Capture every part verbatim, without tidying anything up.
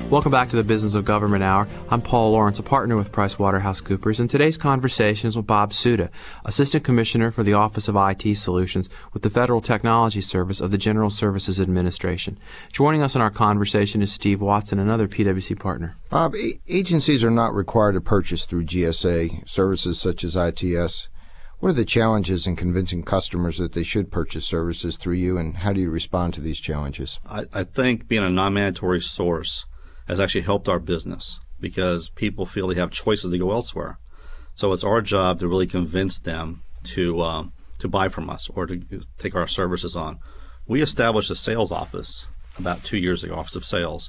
Welcome back to the Business of Government Hour. I'm Paul Lawrence, a partner with PricewaterhouseCoopers, and today's conversation is with Bob Suda, Assistant Commissioner for the Office of I T Solutions with the Federal Technology Service of the General Services Administration. Joining us in our conversation is Steve Watson, another P W C partner. Bob, a- agencies are not required to purchase through G S A services such as I T S. What are the challenges in convincing customers that they should purchase services through you, and how do you respond to these challenges? I, I think being a non-mandatory source has actually helped our business because people feel they have choices to go elsewhere. So it's our job to really convince them to um, to buy from us or to take our services on. We established a sales office about two years ago, Office of Sales.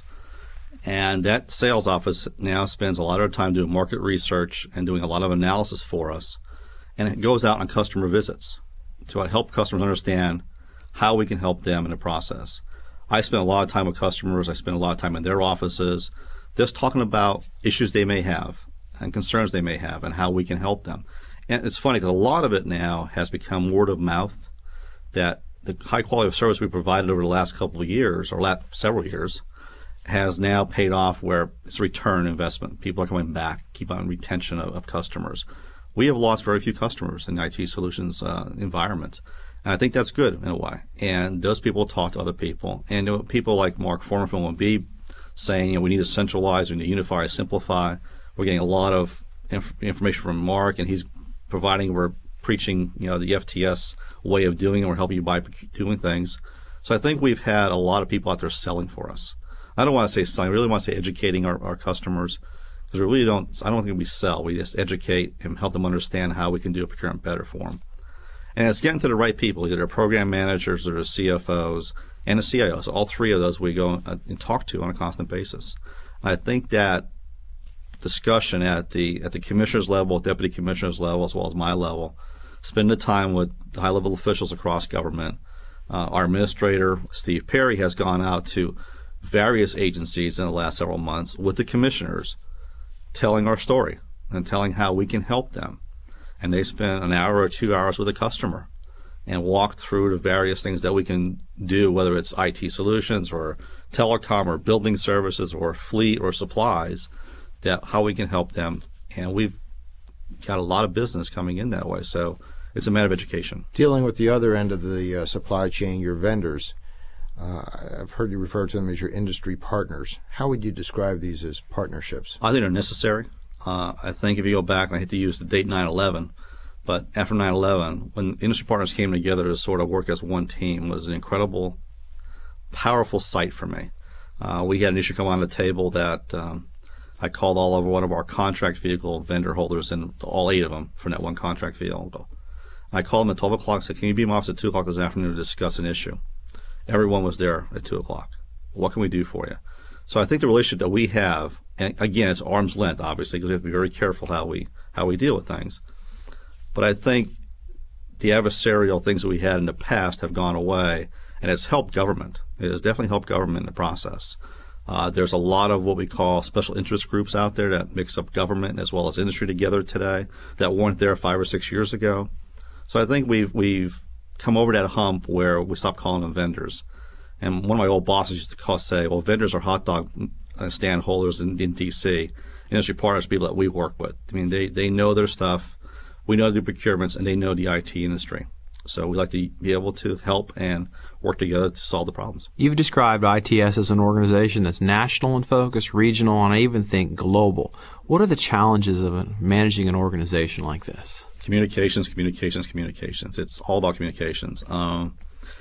And that sales office now spends a lot of time doing market research and doing a lot of analysis for us. And it goes out on customer visits to help customers understand how we can help them in the process. I spend a lot of time with customers. I spend a lot of time in their offices just talking about issues they may have and concerns they may have and how we can help them. And it's funny because a lot of it now has become word of mouth, that the high quality of service we provided over the last couple of years or last several years has now paid off where it's a return investment. People are coming back, keep on retention of, of customers. We have lost very few customers in the I T solutions uh, environment. And I think that's good in a way. And those people talk to other people. And you know, people like Mark Foreman from O M B saying, you know, we need to centralize, we need to unify, simplify. We're getting a lot of inf- information from Mark, and he's providing, we're preaching, you know, the F T S way of doing it. We're helping you by doing things. So I think we've had a lot of people out there selling for us. I don't want to say selling. I really want to say educating our, our customers, because we really don't, I don't think we sell. We just educate and help them understand how we can do a procurement better for them. And it's getting to the right people, either program managers or the C F Os and the C I Os. All three of those we go and talk to on a constant basis. I think that discussion at the at the commissioner's level, deputy commissioner's level, as well as my level, spend the time with the high-level officials across government. Uh, our administrator, Steve Perry, has gone out to various agencies in the last several months with the commissioners, telling our story and telling how we can help them. And they spend an hour or two hours with a customer and walk through the various things that we can do, whether it's I T solutions or telecom or building services or fleet or supplies, that how we can help them. And we've got a lot of business coming in that way. So it's a matter of education. Dealing with the other end of the uh, supply chain, your vendors, uh, I've heard you refer to them as your industry partners. How would you describe these as partnerships? I think they're necessary. Uh, I think if you go back, and I hate to use the date nine eleven, but after nine eleven, when industry partners came together to sort of work as one team, was an incredible, powerful sight for me. Uh, we had an issue come on the table that um, I called all over one of our contract vehicle vendor holders, and all eight of them from that one contract vehicle. I called them at twelve o'clock and said, can you be in my office at two o'clock this afternoon to discuss an issue? Everyone was there at two o'clock. What can we do for you? So I think the relationship that we have, and again, it's arm's length, obviously, because we have to be very careful how we how we deal with things. But I think the adversarial things that we had in the past have gone away, and it's helped government. It has definitely helped government in the process. Uh, there's a lot of what we call special interest groups out there that mix up government as well as industry together today that weren't there five or six years ago. So I think we've we've come over that hump where we stopped calling them vendors. And one of my old bosses used to call, say, well, vendors are hot dog stand holders in, in D C Industry partners are people that we work with. I mean, they, they know their stuff. We know the procurements, and they know the I T industry. So we like to be able to help and work together to solve the problems. You've described I T S as an organization that's national in focus, regional, and I even think global. What are the challenges of managing an organization like this? Communications, communications, communications. It's all about communications. Um,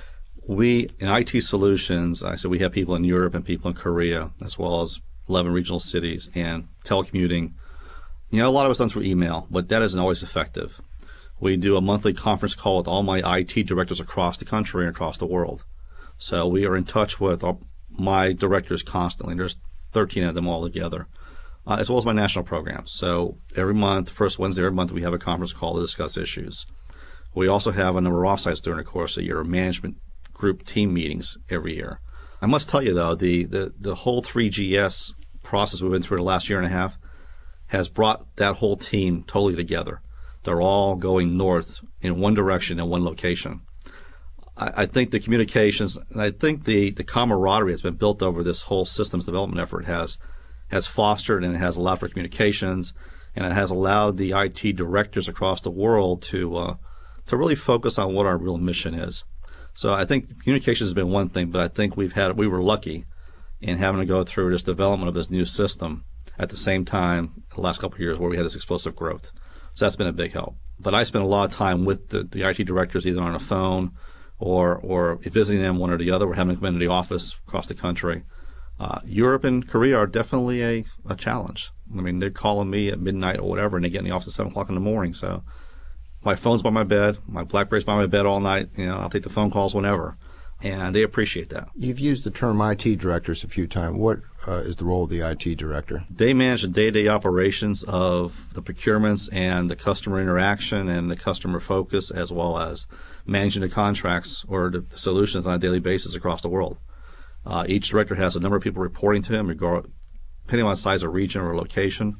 We, in I T solutions, I said we have people in Europe and people in Korea, as well as eleven regional cities, and telecommuting. You know, a lot of it's done through email, but that isn't always effective. We do a monthly conference call with all my I T directors across the country and across the world. So we are in touch with our, my directors constantly. There's thirteen of them all together, uh, as well as my national programs. So every month, first Wednesday every month, we have a conference call to discuss issues. We also have a number of offsites during the course of the year, management group team meetings every year. I must tell you, though, the, the, the whole three G S process we've been through the last year and a half has brought that whole team totally together. They're all going north in one direction in one location. I, I think the communications, and I think the, the camaraderie that's been built over this whole systems development effort has has fostered and it has allowed for communications, and it has allowed the I T directors across the world to uh, to really focus on what our real mission is. So I think communications has been one thing, but I think we've had we were lucky in having to go through this development of this new system at the same time the last couple of years where we had this explosive growth. So that's been a big help. But I spent a lot of time with the, the I T directors, either on a phone or or visiting them, one or the other. We're having them come into the office across the country. Uh, Europe and Korea are definitely a, a challenge. I mean, they're calling me at midnight or whatever, and they get in the office at seven o'clock in the morning. So my phone's by my bed, my BlackBerry's by my bed all night. You know, I'll take the phone calls whenever, and they appreciate that. You've used the term I T directors a few times. What uh, is the role of the I T director? They manage the day-to-day operations of the procurements and the customer interaction and the customer focus, as well as managing the contracts or the, the solutions on a daily basis across the world. Uh, each director has a number of people reporting to him, regard, depending on the size of region or location,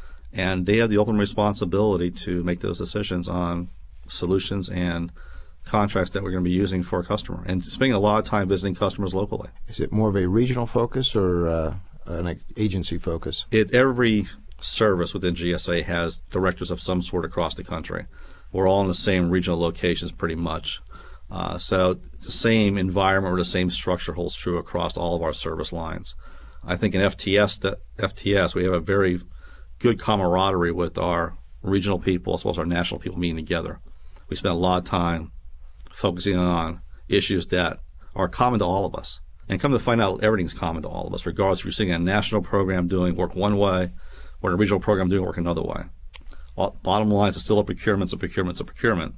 and they have the ultimate responsibility to make those decisions on solutions and contracts that we're going to be using for a customer, and spending a lot of time visiting customers locally. Is it more of a regional focus or uh, an agency focus? It, every service within G S A has directors of some sort across the country. We're all in the same regional locations pretty much. Uh, so the same environment or the same structure holds true across all of our service lines. I think in F T S, that F T S, we have a very good camaraderie with our regional people as well as our national people meeting together. We spend a lot of time focusing on issues that are common to all of us. And come to find out, everything's common to all of us, regardless if you're seeing a national program doing work one way or a regional program doing work another way. Bottom line is it's still a procurement's a procurement's a procurement.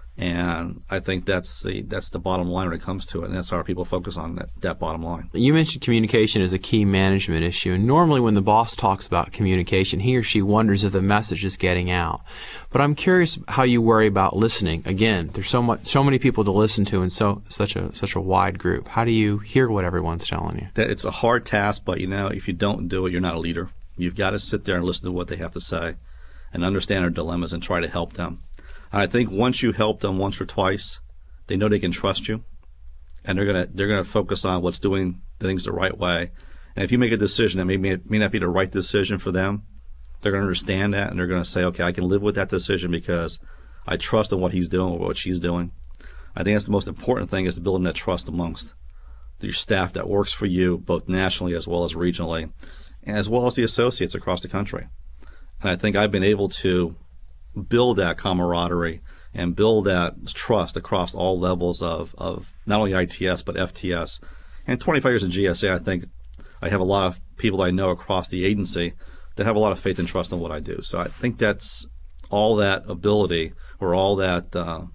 And I think that's the that's the bottom line when it comes to it, and that's how our people focus on that, that bottom line. You mentioned communication as a key management issue, and normally when the boss talks about communication, he or she wonders if the message is getting out. But I'm curious how you worry about listening. Again, there's so much, so many people to listen to, and so such a such a wide group. How do you hear what everyone's telling you? That it's a hard task, but you know, if you don't do it, you're not a leader. You've got to sit there and listen to what they have to say, and understand their dilemmas and try to help them. I think once you help them once or twice, they know they can trust you, and they're gonna they're gonna focus on what's doing things the right way. And if you make a decision that may may not be the right decision for them, they're gonna understand that, and they're gonna say, okay, I can live with that decision because I trust in what he's doing or what she's doing. I think that's the most important thing, is to building that trust amongst your staff that works for you, both nationally as well as regionally, and as well as the associates across the country. And I think I've been able to build that camaraderie and build that trust across all levels of, of not only I T S but F T S. And twenty-five years in G S A, I think I have a lot of people that I know across the agency that have a lot of faith and trust in what I do. So I think that's all that ability or all that uh,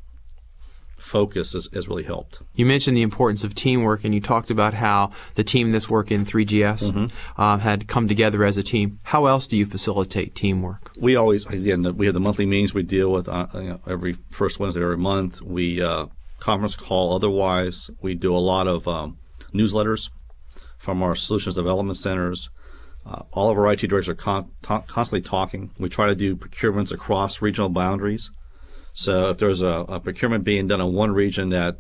focus has, has really helped. You mentioned the importance of teamwork, and you talked about how the team that's working three G S mm-hmm. uh, had come together as a team. How else do you facilitate teamwork? We always, again, we have the monthly meetings we deal with uh, you know, every first Wednesday of every month. We uh, conference call otherwise. We do a lot of um, newsletters from our solutions development centers. Uh, all of our I T directors are con- t- constantly talking. We try to do procurements across regional boundaries. So if there's a, a procurement being done in one region that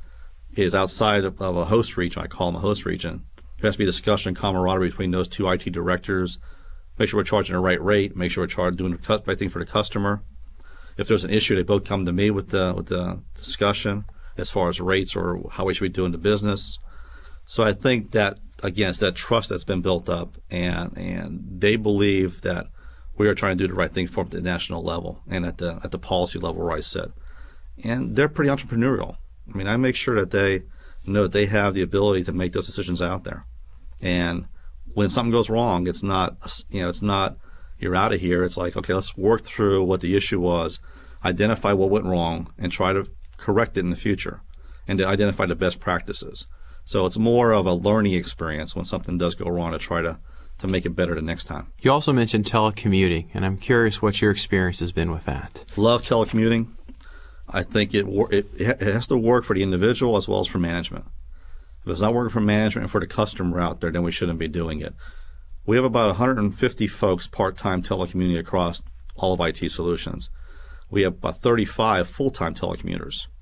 is outside of, of a host region, I call them a host region, there has to be discussion and camaraderie between those two I T directors. Make sure we're charging the right rate. Make sure we're charging, doing the right thing for the customer. If there's an issue, they both come to me with the with the discussion as far as rates or how we should be doing the business. So I think that, again, it's that trust that's been built up, and and they believe that we are trying to do the right thing for them at the national level and at the at the policy level where I sit. And they're pretty entrepreneurial. I mean, I make sure that they know that they have the ability to make those decisions out there. And when something goes wrong, it's not, you know, it's not you're out of here. It's like, okay, let's work through what the issue was, identify what went wrong, and try to correct it in the future, and to identify the best practices. So it's more of a learning experience when something does go wrong to try to to make it better the next time. You also mentioned telecommuting, and I'm curious what your experience has been with that. Love telecommuting. I think it, it it has to work for the individual as well as for management. If it's not working for management and for the customer out there, then we shouldn't be doing it. We have about one hundred fifty folks part-time telecommuting across all of I T Solutions. We have about thirty-five full-time telecommuters.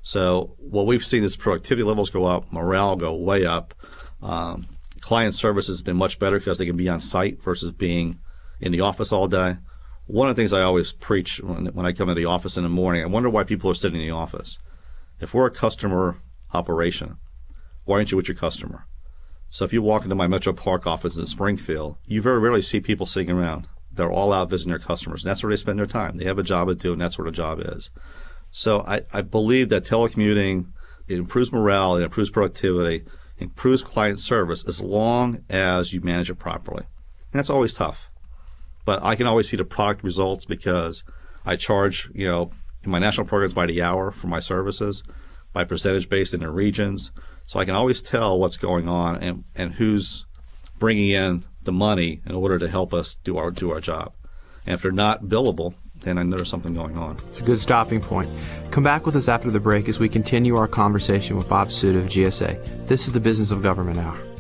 So what we've seen is productivity levels go up, morale go way up. Um, client service has been much better because they can be on site versus being in the office all day. One of the things I always preach when, when I come into the office in the morning, I wonder why people are sitting in the office. If we're a customer operation, why aren't you with your customer? So if you walk into my Metro Park office in Springfield, you very rarely see people sitting around. They're all out visiting their customers, and that's where they spend their time. They have a job to do, and that's what a job is. So I, I believe that telecommuting, it improves morale, it improves productivity, improves client service as long as you manage it properly. And that's always tough. But I can always see the product results because I charge, you know, in my national programs by the hour for my services, by percentage based in the regions. So I can always tell what's going on and, and who's bringing in the money in order to help us do our do our job. And if they're not billable, then I know there's something going on. It's a good stopping point. Come back with us after the break as we continue our conversation with Bob Suda of G S A. This is the Business of Government Hour.